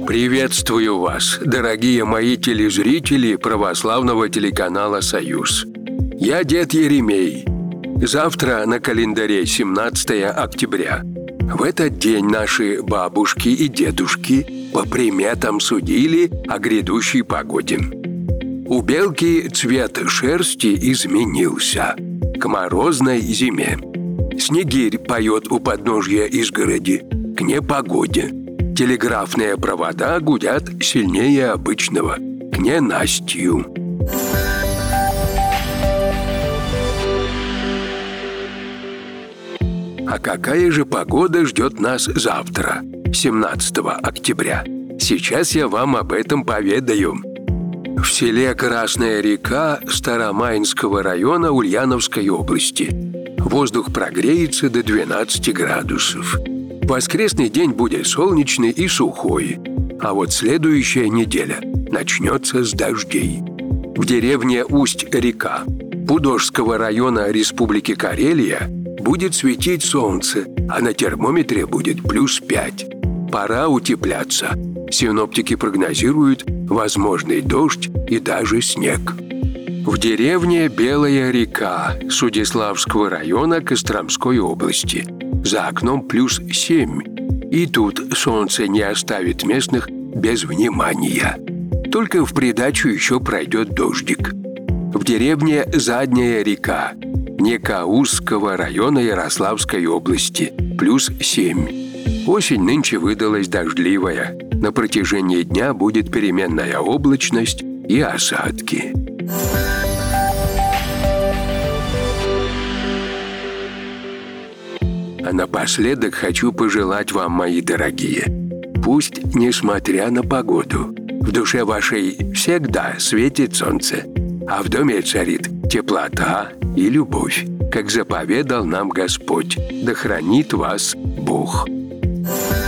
Приветствую вас, дорогие мои телезрители православного телеканала «Союз». Я дед Еремей. Завтра на календаре 17 октября. В этот день наши бабушки и дедушки по приметам судили о грядущей погоде. У белки цвет шерсти изменился к морозной зиме. Снегирь поет у подножья изгороди к непогоде. Телеграфные провода гудят сильнее обычного к ненастью. А какая же погода ждет нас завтра, 17 октября? Сейчас я вам об этом поведаю. В селе Красная река Старомайнского района Ульяновской области воздух прогреется до 12 градусов. Воскресный день будет солнечный и сухой, а вот следующая неделя начнется с дождей. В деревне Усть-река Пудожского района Республики Карелия будет светить солнце, а на термометре будет плюс 5. Пора утепляться. Синоптики прогнозируют возможный дождь и даже снег. В деревне Белая река Судиславского района Костромской области за окном плюс 7. И тут солнце не оставит местных без внимания. Только в придачу еще пройдет дождик. В деревне Задняя река Некаузского района Ярославской области плюс 7. Осень нынче выдалась дождливая. На протяжении дня будет переменная облачность и осадки. А напоследок хочу пожелать вам, мои дорогие, пусть, несмотря на погоду, в душе вашей всегда светит солнце, а в доме царит теплота и любовь, как заповедал нам Господь. Да хранит вас Бог.